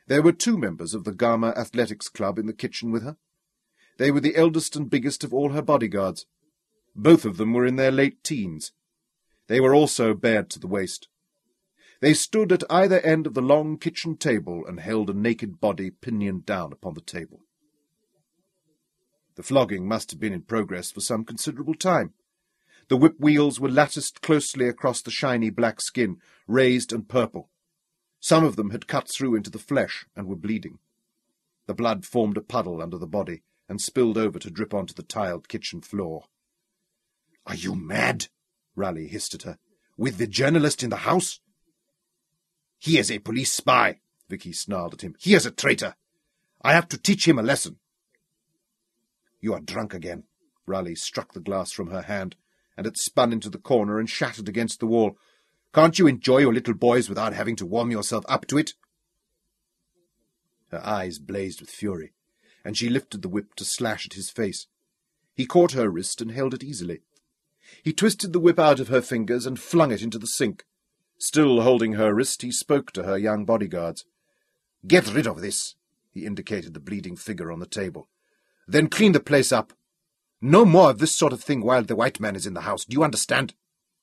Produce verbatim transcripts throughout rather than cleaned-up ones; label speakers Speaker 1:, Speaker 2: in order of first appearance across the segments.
Speaker 1: There were two members of the Gama Athletics Club in the kitchen with her. They were the eldest and biggest of all her bodyguards. Both of them were in their late teens. They were also bared to the waist. They stood at either end of the long kitchen table and held a naked body pinioned down upon the table. The flogging must have been in progress for some considerable time. The whip wheels were latticed closely across the shiny black skin, raised and purple. Some of them had cut through into the flesh and were bleeding. The blood formed a puddle under the body and spilled over to drip onto the tiled kitchen floor. "Are you mad?" Raleigh hissed at her. "With the journalist in the house?" "He is a police spy," Vicky snarled at him. "He is a traitor. I have to teach him a lesson." "You are drunk again." Raleigh struck the glass from her hand, and it spun into the corner and shattered against the wall. "Can't you enjoy your little boys without having to warm yourself up to it?" Her eyes blazed with fury, and she lifted the whip to slash at his face. He caught her wrist and held it easily. He twisted the whip out of her fingers and flung it into the sink. Still holding her wrist, he spoke to her young bodyguards. "Get rid of this," he indicated the bleeding figure on the table. "Then clean the place up. No more of this sort of thing while the white man is in the house. Do you understand?"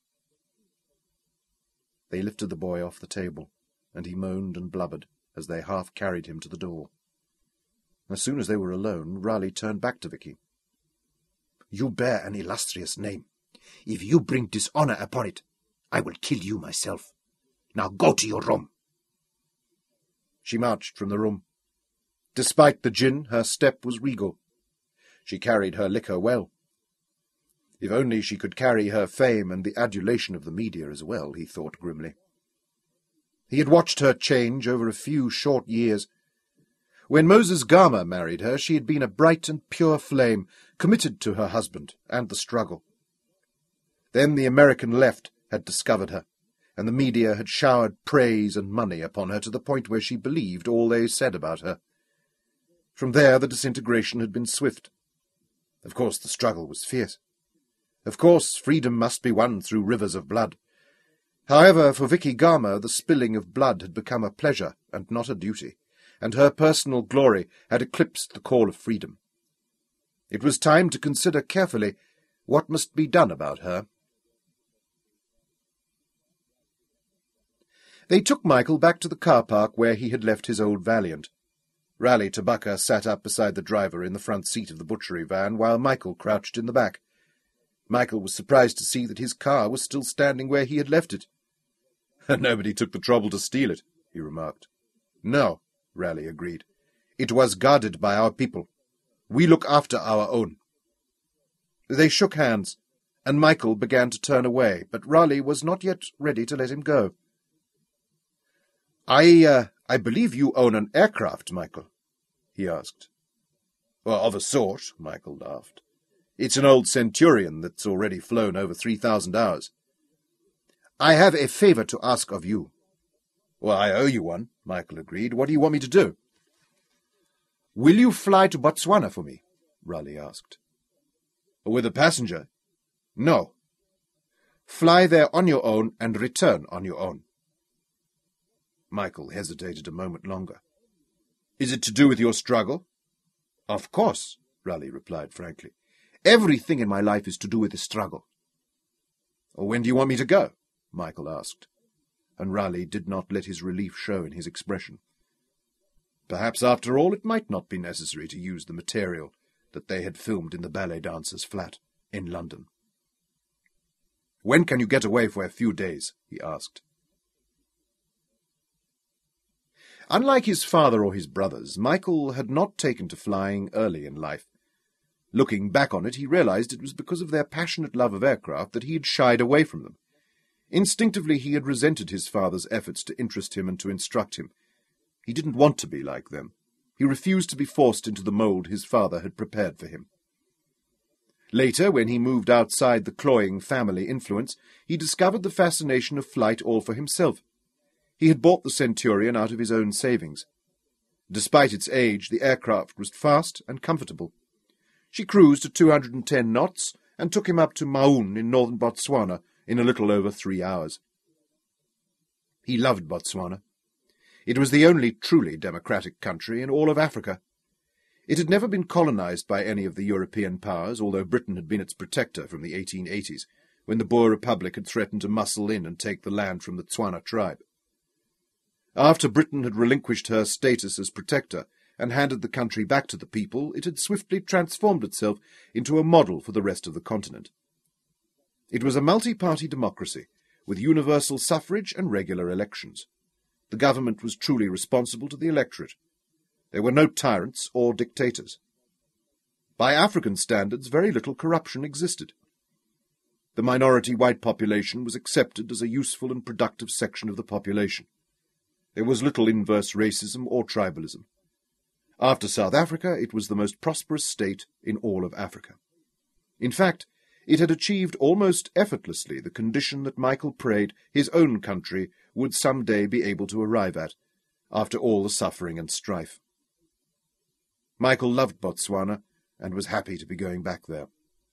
Speaker 1: They lifted the boy off the table, and he moaned and blubbered as they half carried him to the door. As soon as they were alone, Raleigh turned back to Vicky. "You bear an illustrious name. If you bring dishonour upon it, I will kill you myself. Now go to your room." She marched from the room. Despite the gin, her step was regal. She carried her liquor well. If only she could carry her fame and the adulation of the media as well, he thought grimly. He had watched her change over a few short years. When Moses Gama married her, she had been a bright and pure flame, committed to her husband and the struggle. Then the American left had discovered her, and the media had showered praise and money upon her to the point where she believed all they said about her. From there the disintegration had been swift. Of course the struggle was fierce. Of course freedom must be won through rivers of blood. However, for Vicky Gama the spilling of blood had become a pleasure and not a duty, and her personal glory had eclipsed the call of freedom. It was time to consider carefully what must be done about her. They took Michael back to the car park where he had left his old Valiant. Raleigh Tabaka sat up beside the driver in the front seat of the butchery van, while Michael crouched in the back. Michael was surprised to see that his car was still standing where he had left it. "Nobody took the trouble to steal it," he remarked. "No," Raleigh agreed. "It was guarded by our people. We look after our own." They shook hands, and Michael began to turn away, but Raleigh was not yet ready to let him go. I, uh, I believe you own an aircraft, Michael," he asked. "Well, of a sort," Michael laughed. "It's an old Centurion that's already flown over three thousand hours." "I have a favour to ask of you." "Well, I owe you one," Michael agreed. "What do you want me to do?" "Will you fly to Botswana for me?" Raleigh asked. "With a passenger?" "No. Fly there on your own and return on your own." Michael hesitated a moment longer. "Is it to do with your struggle?" "Of course," Raleigh replied frankly. "Everything in my life is to do with the struggle." "When do you want me to go?" Michael asked, and Raleigh did not let his relief show in his expression. Perhaps, after all, it might not be necessary to use the material that they had filmed in the ballet dancer's flat in London. "When can you get away for a few days?" he asked. Unlike his father or his brothers, Michael had not taken to flying early in life. Looking back on it, he realized it was because of their passionate love of aircraft that he had shied away from them. Instinctively he had resented his father's efforts to interest him and to instruct him. He didn't want to be like them. He refused to be forced into the mould his father had prepared for him. Later, when he moved outside the cloying family influence, he discovered the fascination of flight all for himself. He had bought the Centurion out of his own savings. Despite its age, the aircraft was fast and comfortable. She cruised at two hundred and ten knots and took him up to Maun in northern Botswana in a little over three hours. He loved Botswana. It was the only truly democratic country in all of Africa. It had never been colonized by any of the European powers, although Britain had been its protector from the eighteen eighties, when the Boer Republic had threatened to muscle in and take the land from the Tswana tribe. After Britain had relinquished her status as protector and handed the country back to the people, it had swiftly transformed itself into a model for the rest of the continent. It was a multi-party democracy, with universal suffrage and regular elections. The government was truly responsible to the electorate. There were no tyrants or dictators. By African standards, very little corruption existed. The minority white population was accepted as a useful and productive section of the population. There was little inverse racism or tribalism. After South Africa, it was the most prosperous state in all of Africa. In fact, it had achieved almost effortlessly the condition that Michael prayed his own country would some day be able to arrive at, after all the suffering and strife. Michael loved Botswana and was happy to be going back there.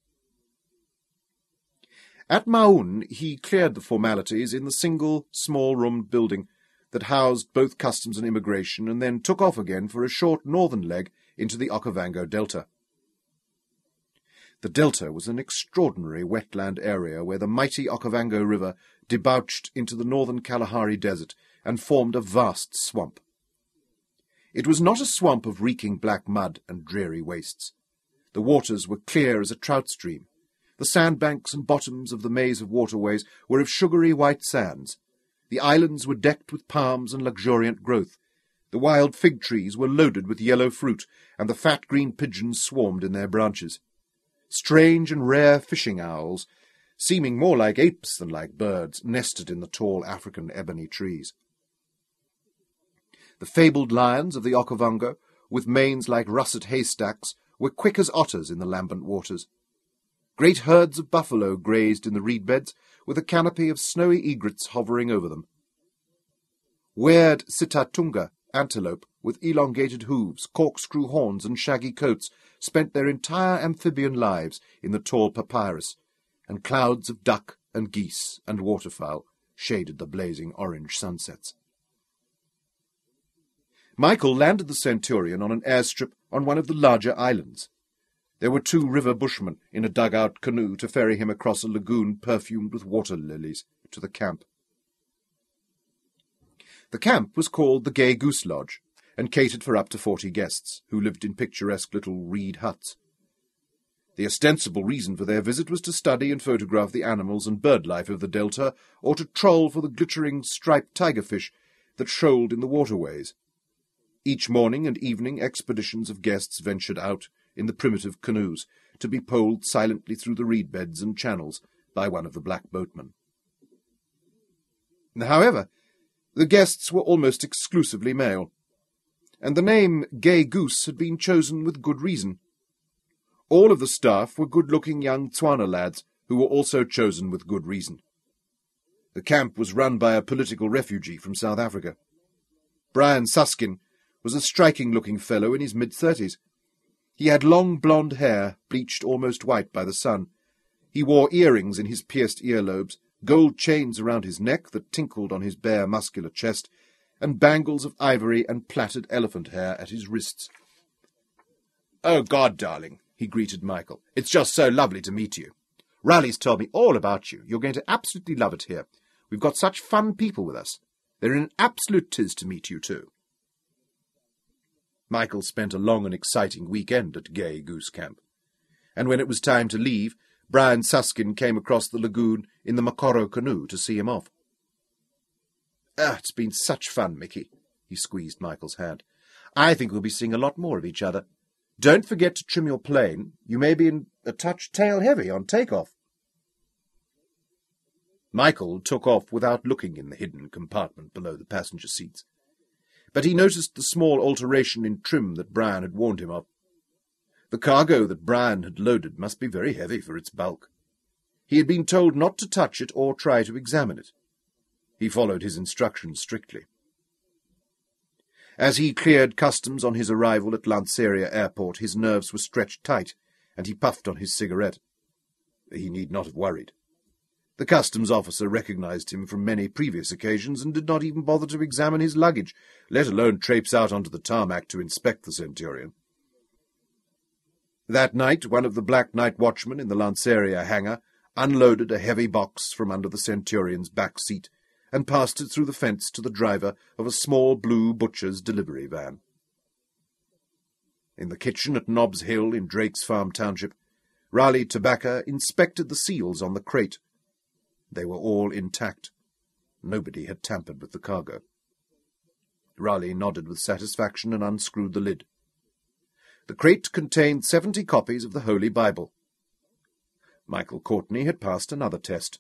Speaker 1: At Maun, he cleared the formalities in the single, small-roomed building that housed both customs and immigration, and then took off again for a short northern leg into the Okavango Delta. The delta was an extraordinary wetland area where the mighty Okavango River debouched into the northern Kalahari Desert and formed a vast swamp. It was not a swamp of reeking black mud and dreary wastes. The waters were clear as a trout stream. The sandbanks and bottoms of the maze of waterways were of sugary white sands. The islands were decked with palms and luxuriant growth. The wild fig trees were loaded with yellow fruit, and the fat green pigeons swarmed in their branches. Strange and rare fishing owls, seeming more like apes than like birds, nested in the tall African ebony trees. The fabled lions of the Okavango, with manes like russet haystacks, were quick as otters in the lambent waters. Great herds of buffalo grazed in the reed beds, with a canopy of snowy egrets hovering over them. Weird sitatunga antelope, with elongated hooves, corkscrew horns, and shaggy coats, spent their entire amphibian lives in the tall papyrus, and clouds of duck and geese and waterfowl shaded the blazing orange sunsets. Michael landed the Centurion on an airstrip on one of the larger islands. There were two river bushmen in a dug-out canoe to ferry him across a lagoon perfumed with water lilies to the camp. The camp was called the Gay Goose Lodge, and catered for up to forty guests, who lived in picturesque little reed huts. The ostensible reason for their visit was to study and photograph the animals and bird life of the delta, or to troll for the glittering striped tigerfish that shoaled in the waterways. Each morning and evening expeditions of guests ventured out in the primitive canoes, to be poled silently through the reed beds and channels by one of the black boatmen. However, the guests were almost exclusively male, and the name Gay Goose had been chosen with good reason. All of the staff were good-looking young Tswana lads, who were also chosen with good reason. The camp was run by a political refugee from South Africa. Brian Suskin was a striking-looking fellow in his mid-thirties. He had long blonde hair, bleached almost white by the sun. He wore earrings in his pierced earlobes, gold chains around his neck that tinkled on his bare muscular chest, and bangles of ivory and plaited elephant hair at his wrists. "Oh, God, darling," he greeted Michael. "It's just so lovely to meet you. Raleigh's told me all about you. You're going to absolutely love it here. We've got such fun people with us. They're in an absolute tiz to meet you, too." Michael spent a long and exciting weekend at Gay Goose Camp, and when it was time to leave, Brian Suskin came across the lagoon in the Makoro canoe to see him off. "Ah, it's been such fun, Mickey," he squeezed Michael's hand. "I think we'll be seeing a lot more of each other. Don't forget to trim your plane. You may be in a touch tail-heavy on takeoff." Michael took off without looking in the hidden compartment below the passenger seats. But he noticed the small alteration in trim that Brian had warned him of. The cargo that Brian had loaded must be very heavy for its bulk. He had been told not to touch it or try to examine it. He followed his instructions strictly. As he cleared customs on his arrival at Lanseria Airport, his nerves were stretched tight, and he puffed on his cigarette. He need not have worried. The customs officer recognized him from many previous occasions and did not even bother to examine his luggage, let alone traipse out onto the tarmac to inspect the Centurion. That night, one of the black night watchmen in the Lanceria hangar unloaded a heavy box from under the Centurion's back seat and passed it through the fence to the driver of a small blue butcher's delivery van. In the kitchen at Nobbs Hill in Drake's Farm Township, Raleigh Tabaka inspected the seals on the crate. They were all intact. Nobody had tampered with the cargo. Raleigh nodded with satisfaction and unscrewed the lid. The crate contained seventy copies of the Holy Bible. Michael Courtney had passed another test.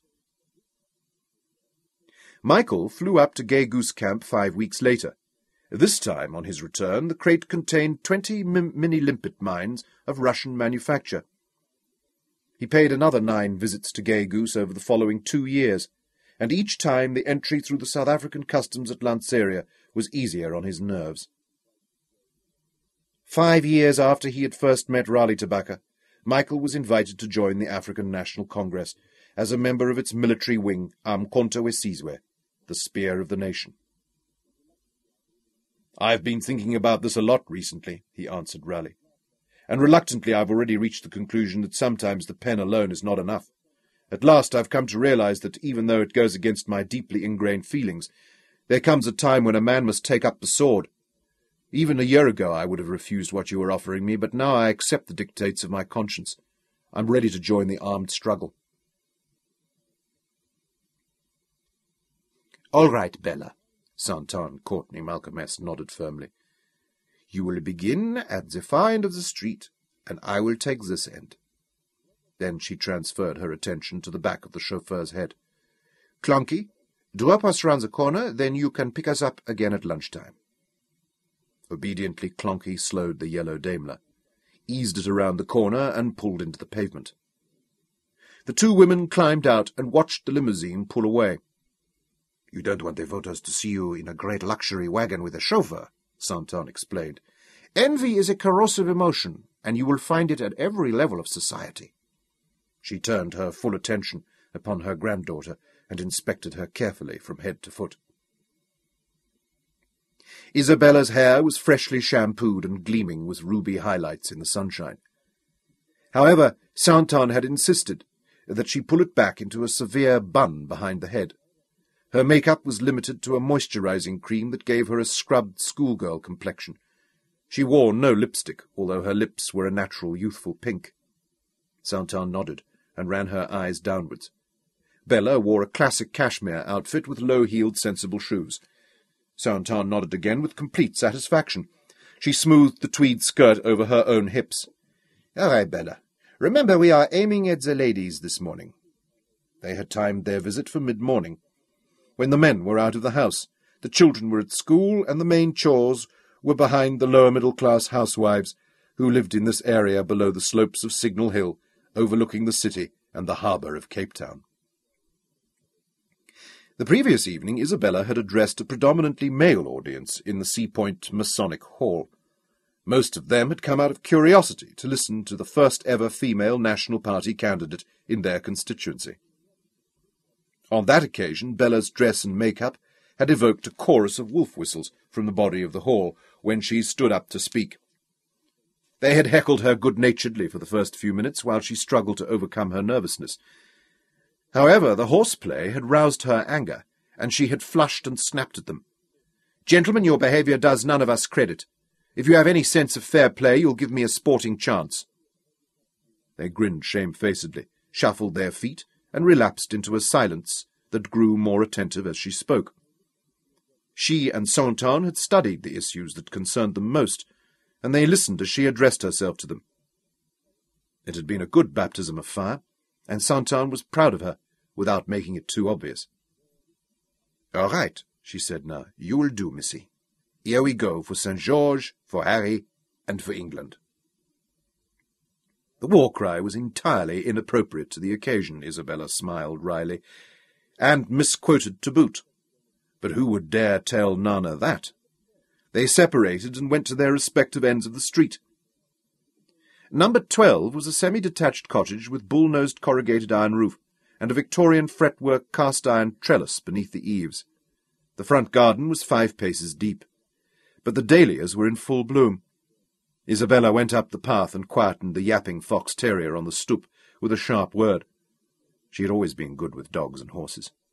Speaker 1: Michael flew up to Gay Goose Camp five weeks later. This time, on his return, the crate contained twenty mini-limpet mines of Russian manufacture. He paid another nine visits to Gay Goose over the following two years, and each time the entry through the South African customs at Lanceria was easier on his nerves. Five years after he had first met Raleigh Tabaka, Michael was invited to join the African National Congress as a member of its military wing, Umkhonto we Sizwe, the Spear of the Nation. "I've been thinking about this a lot recently," he answered Raleigh, "and reluctantly I've already reached the conclusion that sometimes the pen alone is not enough. At last I've come to realize that even though it goes against my deeply ingrained feelings, there comes a time when a man must take up the sword. Even a year ago I would have refused what you were offering me, but now I accept the dictates of my conscience. I'm ready to join the armed struggle." "All right, Bella," Santon Courtney Malcolm S. nodded firmly. "You will begin at the far end of the street, and I will take this end." Then she transferred her attention to the back of the chauffeur's head. "Clunky, drop us round the corner, then you can pick us up again at lunchtime." Obediently, Clonky slowed the yellow Daimler, eased it around the corner, and pulled into the pavement. The two women climbed out and watched the limousine pull away. "You don't want the voters to see you in a great luxury wagon with a chauffeur," Santon explained. "Envy is a corrosive emotion, and you will find it at every level of society." She turned her full attention upon her granddaughter and inspected her carefully from head to foot. Isabella's hair was freshly shampooed and gleaming with ruby highlights in the sunshine. However, Santon had insisted that she pull it back into a severe bun behind the head. Her makeup was limited to a moisturizing cream that gave her a scrubbed schoolgirl complexion. She wore no lipstick, although her lips were a natural youthful pink. Santon nodded and ran her eyes downwards. Bella wore a classic cashmere outfit with low-heeled sensible shoes. Santon nodded again with complete satisfaction. She smoothed the tweed skirt over her own hips. "All right, Bella. Remember, we are aiming at the ladies this morning." They had timed their visit for mid-morning, when the men were out of the house, the children were at school, and the main chores were behind the lower-middle-class housewives who lived in this area below the slopes of Signal Hill, overlooking the city and the harbour of Cape Town. The previous evening Isabella had addressed a predominantly male audience in the Sea Point Masonic Hall. Most of them had come out of curiosity to listen to the first-ever female National Party candidate in their constituency. On that occasion, Bella's dress and make-up had evoked a chorus of wolf whistles from the body of the hall when she stood up to speak. They had heckled her good-naturedly for the first few minutes while she struggled to overcome her nervousness. However, the horseplay had roused her anger, and she had flushed and snapped at them. "Gentlemen, your behaviour does none of us credit. If you have any sense of fair play, you'll give me a sporting chance." They grinned shamefacedly, shuffled their feet, and relapsed into a silence that grew more attentive as she spoke. She and Santon had studied the issues that concerned them most, and they listened as she addressed herself to them. It had been a good baptism of fire, and Santon was proud of her, without making it too obvious. "All right," she said now. "You will do, missy. Here we go, for Saint George, for Harry, and for England." The war cry was entirely inappropriate to the occasion, Isabella smiled wryly, and misquoted to boot. But who would dare tell Nana that? They separated and went to their respective ends of the street. Number twelve was a semi-detached cottage with bull-nosed corrugated iron roof, and a Victorian fretwork cast-iron trellis beneath the eaves. The front garden was five paces deep, but the dahlias were in full bloom. Isabella went up the path and quietened the yapping fox-terrier on the stoop with a sharp word. She had always been good with dogs and horses.